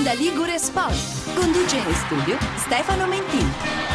Onda Ligure Sport. Conduce in studio Stefano Mentini.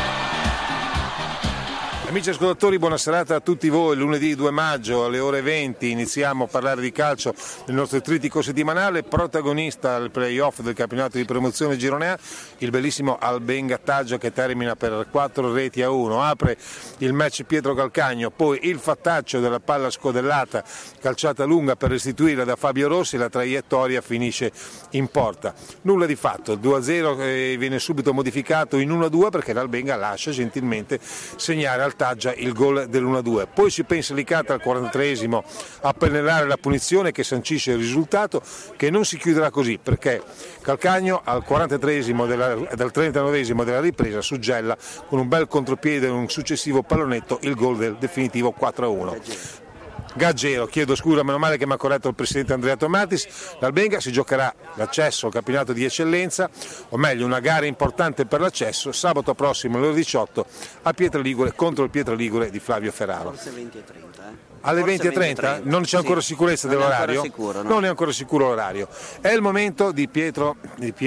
Amici ascoltatori, buona serata a tutti voi. Lunedì 2 maggio alle ore 20 iniziamo a parlare di calcio nel nostro trittico settimanale. Protagonista al playoff del campionato di promozione Girone A, il bellissimo Albenga Taggio che termina per 4-1. Apre il match Pietro Calcagno, poi il fattaccio della palla scodellata, calciata lunga per restituirla da Fabio Rossi, la traiettoria finisce in porta. Nulla di fatto, il 2-0 viene subito modificato in 1-2 perché l'Albenga lascia gentilmente segnare al Taggia il gol dell'1-2. Poi si pensa Licata al 43esimo a pennellare la punizione che sancisce il risultato, che non si chiuderà così perché Calcagno al 43esimo dal 39esimo della ripresa suggella con un bel contropiede e un successivo pallonetto il gol del definitivo 4-1. Gaggero, chiedo scusa, meno male che mi ha corretto il presidente Andrea Tomatis. L'Albenga si giocherà l'accesso al campionato di eccellenza, o meglio una gara importante per l'accesso, sabato prossimo alle ore 18 a Pietraligure contro il Pietraligure di Flavio Ferraro. Forse 20:30, Alle 20:30? Non c'è ancora sicurezza dell'orario? Non è ancora sicuro l'orario. È il momento di Pietro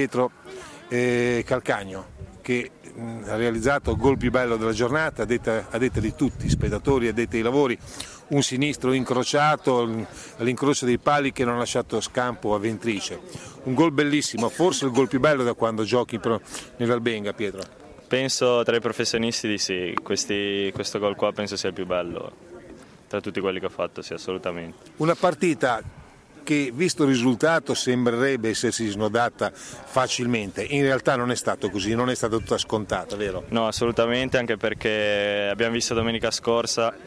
Calcagno, che ha realizzato il gol più bello della giornata, a detta di tutti, spettatori, addetti ai lavori, un sinistro incrociato all'incrocio dei pali che non ha lasciato scampo a Ventrice. Un gol bellissimo, forse il gol più bello da quando giochi nell'Albenga, Pietro. Penso tra i professionisti di sì, questo gol qua penso sia il più bello tra tutti quelli che ho fatto, sì, assolutamente. Una partita che, visto il risultato, sembrerebbe essersi snodata facilmente, in realtà non è stato così, non è stata tutta scontata, vero? No, assolutamente, anche perché abbiamo visto domenica scorsa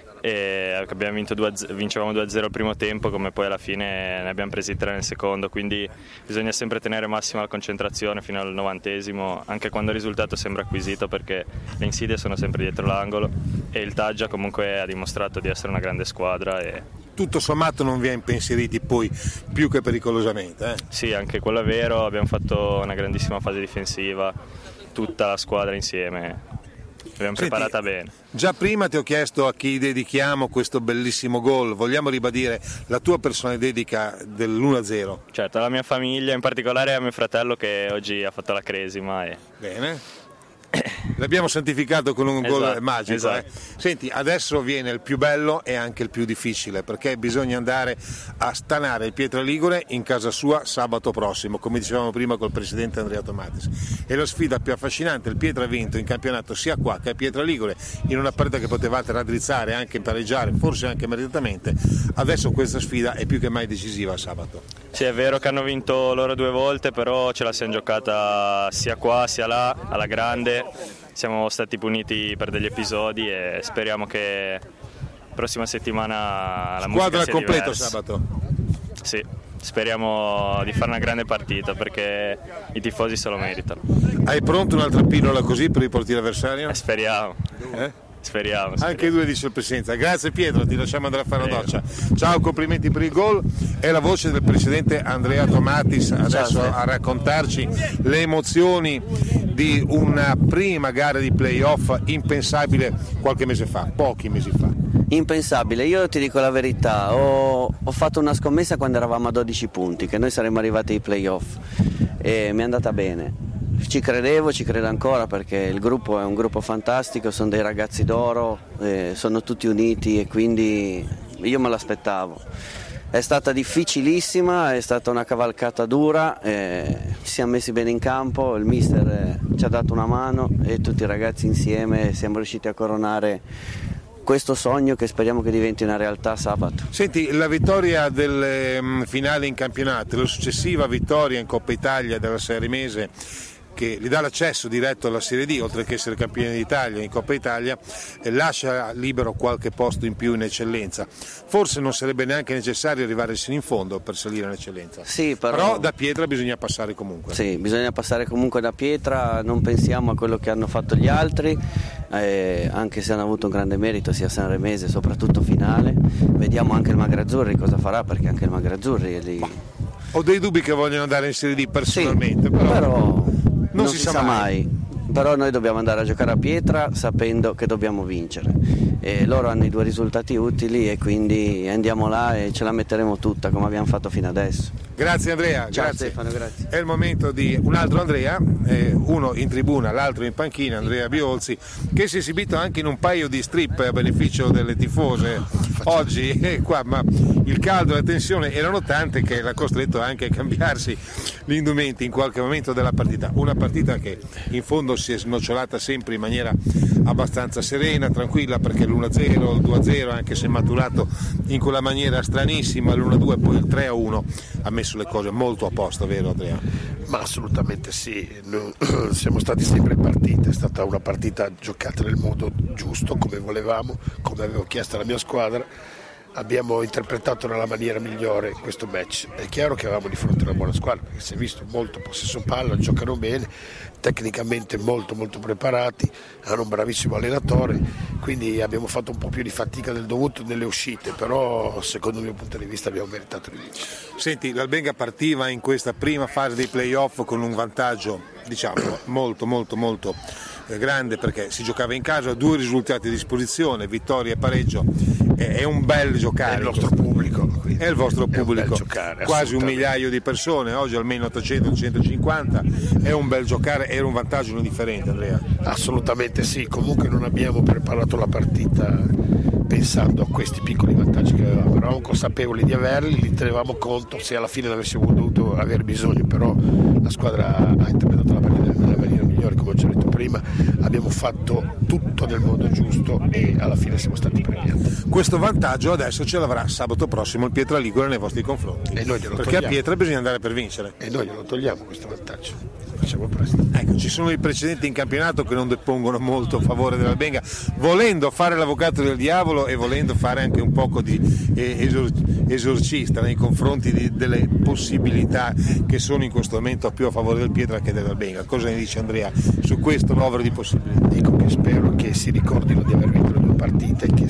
e abbiamo vincevamo 2-0 il primo tempo, come poi alla fine ne abbiamo presi 3 nel secondo, quindi bisogna sempre tenere massima la concentrazione fino al 90esimo, anche quando il risultato sembra acquisito, perché le insidie sono sempre dietro l'angolo e il Taggia comunque ha dimostrato di essere una grande squadra e tutto sommato non vi ha impensieriti poi più che pericolosamente. Sì, anche quello è vero, abbiamo fatto una grandissima fase difensiva, tutta la squadra insieme. L'abbiamo preparata bene. Già prima ti ho chiesto a chi dedichiamo questo bellissimo gol, vogliamo ribadire la tua personale dedica dell'1-0? Certo, alla mia famiglia, in particolare a mio fratello che oggi ha fatto la cresima. Bene. L'abbiamo santificato con un gol magico. Esatto. Senti, adesso viene il più bello e anche il più difficile, perché bisogna andare a stanare il Pietraligure in casa sua sabato prossimo, come dicevamo prima col presidente Andrea Tomatis. È la sfida più affascinante. Il Pietra ha vinto in campionato sia qua che a Pietraligure in una partita che potevate raddrizzare, anche pareggiare, forse anche meritatamente. Adesso questa sfida è più che mai decisiva sabato. Sì, è vero che hanno vinto loro 2 volte, però ce la siamo giocata sia qua sia là, alla grande. Siamo stati puniti per degli episodi e speriamo che la prossima settimana la musica sia completo diversa. Sabato. Sì, speriamo di fare una grande partita perché i tifosi se lo meritano. Hai pronto un'altra pillola così per riportare l'avversario? Speriamo. Speriamo. Anche 2 dice il presidente. Grazie Pietro, ti lasciamo andare a fare una doccia. Ciao, complimenti per il gol. È la voce del presidente Andrea Tomatis adesso a raccontarci le emozioni di una prima gara di playoff impensabile qualche mese fa, pochi mesi fa. Impensabile, io ti dico la verità, ho fatto una scommessa quando eravamo a 12 punti, che noi saremmo arrivati ai playoff e mi è andata bene. Ci credevo, ci credo ancora perché il gruppo è un gruppo fantastico, sono dei ragazzi d'oro, sono tutti uniti e quindi io me l'aspettavo. È stata difficilissima, è stata una cavalcata dura, ci siamo messi bene in campo, il mister ci ha dato una mano e tutti i ragazzi insieme siamo riusciti a coronare questo sogno che speriamo che diventi una realtà sabato. Senti, la vittoria del finale in campionato, la successiva vittoria in Coppa Italia della Serimese che gli dà l'accesso diretto alla Serie D, oltre che essere campione d'Italia in Coppa Italia, lascia libero qualche posto in più in eccellenza. Forse non sarebbe neanche necessario arrivare sino in fondo per salire in eccellenza. Sì, però da Pietra bisogna passare comunque. Sì, bisogna passare comunque da Pietra, non pensiamo a quello che hanno fatto gli altri, anche se hanno avuto un grande merito sia Sanremese, soprattutto finale. Vediamo anche il Magrazzurri cosa farà, perché anche il Magrazzurri è lì. Ho dei dubbi che vogliono andare in Serie D personalmente, sì, però non si sa mai. però noi dobbiamo andare a giocare a pietra sapendo che dobbiamo vincere, e loro hanno i 2 risultati utili e quindi andiamo là e ce la metteremo tutta come abbiamo fatto fino adesso. Grazie Andrea. Ciao grazie. Stefano, grazie. È il momento di un altro Andrea, uno in tribuna, l'altro in panchina, Andrea Biolzi, che si è esibito anche in un paio di strip a beneficio delle tifose oggi qua, ma il caldo e la tensione erano tante che l'ha costretto anche a cambiarsi gli indumenti in qualche momento della partita. Una partita che in fondo si è snocciolata sempre in maniera abbastanza serena, tranquilla, perché l'1-0, il 2-0, anche se maturato in quella maniera stranissima, l'1-2 poi il 3-1 ha messo le cose molto a posto, vero Andrea? Ma assolutamente sì, noi siamo stati sempre in partita, è stata una partita giocata nel modo giusto, come volevamo, come avevo chiesto alla mia squadra. Abbiamo interpretato nella maniera migliore questo match. È chiaro che avevamo di fronte una buona squadra, perché si è visto molto possesso palla, giocano bene, tecnicamente molto preparati, hanno un bravissimo allenatore, quindi abbiamo fatto un po' più di fatica del dovuto nelle uscite, però secondo il mio punto di vista abbiamo meritato di vincere. Senti, l'Albenga partiva in questa prima fase dei playoff con un vantaggio, diciamo, molto grande, perché si giocava in casa, 2 risultati a disposizione, vittoria e pareggio. È un bel giocare. È il nostro pubblico. È il vostro pubblico, giocare, quasi 1 migliaio di persone, oggi almeno 800-150, è un bel giocare, era un vantaggio non differente, Andrea. Assolutamente sì, comunque non abbiamo preparato la partita pensando a questi piccoli vantaggi che avevamo, eravamo consapevoli di averli, li tenevamo conto se alla fine ne avessimo dovuto aver bisogno, però la squadra ha interpretato la partita nella maniera migliore, come ho già detto prima, abbiamo fatto tutto nel modo giusto e alla fine siamo stati premiati. Questo vantaggio adesso ce l'avrà sabato prossimo il Pietra Ligure nei vostri confronti, e noi glielo perché togliamo. A Pietra bisogna andare per vincere. E noi glielo togliamo questo vantaggio, facciamo presto. Ecco, ci sono i precedenti in campionato che non depongono molto a favore dell'Albenga, volendo fare l'avvocato del diavolo e volendo fare anche un poco di esorcista nei confronti delle possibilità che sono in questo momento più a favore del Pietra che dell'Albenga. Cosa ne dice Andrea su questo novero di possibilità? Dico che spero che si ricordino di aver vinto le 2 partite, che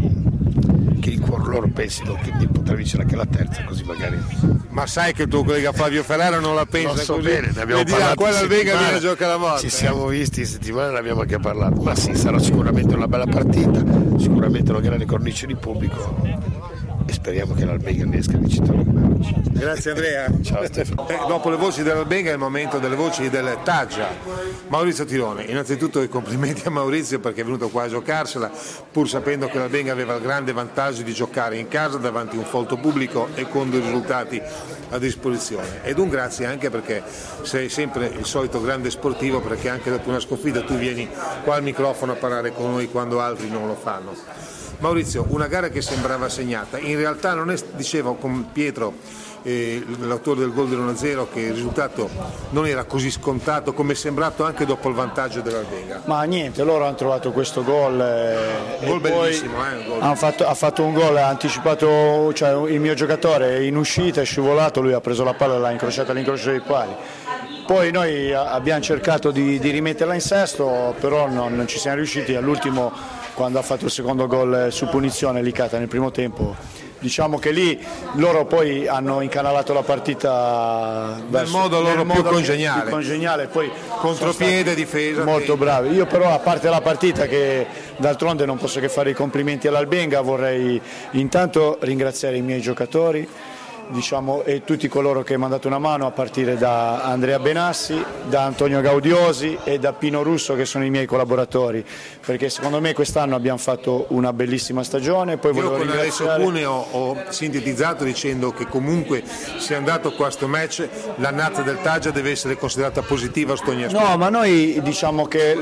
in cuor loro pensino di poter vincere anche la terza, così magari. Ma sai che il tuo collega Flavio Ferrara non la pensa Lo so così? bene, ne abbiamo parlato. Qua l'Albenga viene a giocare la morte. Ci siamo visti in settimana, ne abbiamo anche parlato. Ma sì, sarà sicuramente una bella partita, sicuramente una grande cornice di pubblico e speriamo che l'Albenga ne esca vincitore come oggi. Grazie Andrea. Ciao Stefano. Dopo le voci dell'Albenga è il momento delle voci del Taggia. Maurizio Tirone, innanzitutto i complimenti a Maurizio perché è venuto qua a giocarsela, pur sapendo che l'Albenga aveva il grande vantaggio di giocare in casa davanti a un folto pubblico e con 2 risultati a disposizione. Ed un grazie anche perché sei sempre il solito grande sportivo, perché anche dopo una sconfitta tu vieni qua al microfono a parlare con noi quando altri non lo fanno. Maurizio, una gara che sembrava segnata, in realtà non è, dicevo con Pietro, l'autore del gol dell'1-0, che il risultato non era così scontato come è sembrato anche dopo il vantaggio dell'Albenga. Ma niente, loro hanno trovato questo gol un gol bellissimo, un gol. Ha fatto un gol, ha anticipato, cioè il mio giocatore è in uscita, è scivolato, lui ha preso la palla e l'ha incrociata all'incrocio dei pali. Poi noi abbiamo cercato di rimetterla in sesto, però non ci siamo riusciti. All'ultimo, quando ha fatto il secondo gol su punizione, Licata nel primo tempo, diciamo che lì loro poi hanno incanalato la partita nel modo più congeniale, poi contropiede, difesa molto bravi. Io però, a parte la partita, che d'altronde non posso che fare i complimenti all'Albenga, vorrei intanto ringraziare i miei giocatori, diciamo, e tutti coloro che mi hanno dato una mano, a partire da Andrea Benassi, da Antonio Gaudiosi e da Pino Russo, che sono i miei collaboratori, perché secondo me quest'anno abbiamo fatto una bellissima stagione. Poi io con Alessio Cuneo ho sintetizzato dicendo che comunque sia andato questo match, l'annata del Taggia deve essere considerata positiva su ogni aspetto. No, ma noi diciamo che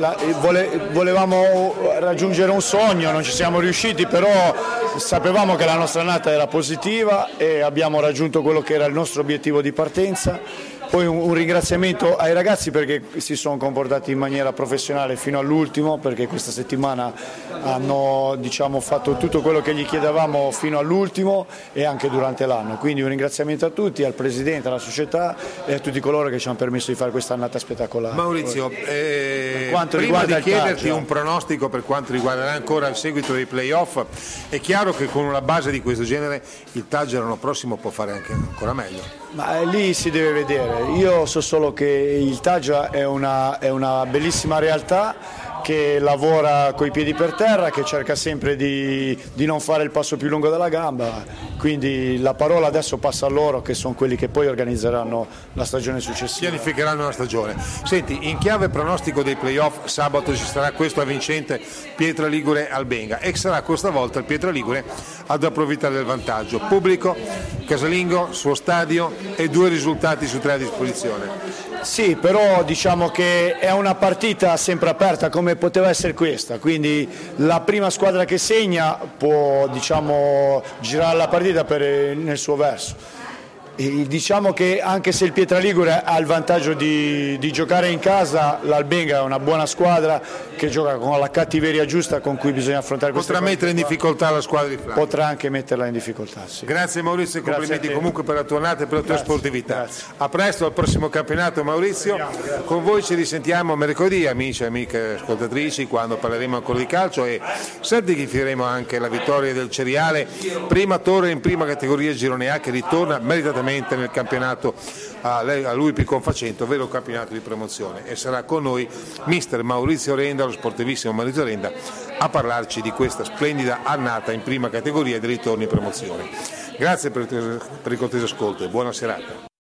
volevamo raggiungere un sogno, non ci siamo riusciti, però sapevamo che la nostra annata era positiva e abbiamo raggiunto quello che era il nostro obiettivo di partenza. Poi un ringraziamento ai ragazzi perché si sono comportati in maniera professionale fino all'ultimo, perché questa settimana hanno, diciamo, fatto tutto quello che gli chiedevamo fino all'ultimo e anche durante l'anno. Quindi un ringraziamento a tutti, al Presidente, alla società e a tutti coloro che ci hanno permesso di fare questa annata spettacolare. Maurizio, prima di chiederti un pronostico per quanto riguarderà ancora il seguito dei playoff, è chiaro che con una base di questo genere il Taggia l'anno prossimo può fare anche ancora meglio. Ma lì si deve vedere, io so solo che il Taggia è una bellissima realtà che lavora coi piedi per terra, che cerca sempre di non fare il passo più lungo della gamba, quindi la parola adesso passa a loro, che sono quelli che poi organizzeranno la stagione successiva. Pianificheranno la stagione. Senti, in chiave pronostico dei playoff, sabato ci sarà questo avvincente Pietra Ligure Albenga e sarà questa volta il Pietra Ligure ad approfittare del vantaggio. Pubblico, casalingo, suo stadio e 2 risultati su 3 a disposizione. Sì, però diciamo che è una partita sempre aperta come poteva essere questa, quindi la prima squadra che segna può girare la partita nel suo verso. E diciamo che anche se il Pietra Ligure ha il vantaggio di giocare in casa, l'Albenga è una buona squadra che gioca con la cattiveria giusta con cui bisogna affrontare questa partita. Potrà mettere in difficoltà la squadra di Flavio. Potrà anche metterla in difficoltà, sì. Grazie Maurizio e complimenti comunque per la tua annata e per la tua sportività. Grazie. A presto al prossimo campionato Maurizio. Con voi ci risentiamo mercoledì, amici e amiche ascoltatrici, quando parleremo ancora di calcio e certificheremo anche la vittoria del Ceriale, prima torre in prima categoria Girone A, che ritorna meritatamente nel campionato a lui più confacente, ovvero il campionato di promozione, e sarà con noi mister Maurizio Renda, lo sportivissimo Maurizio Renda, a parlarci di questa splendida annata in prima categoria e dei ritorni in promozione. Grazie per il cortese ascolto e buona serata.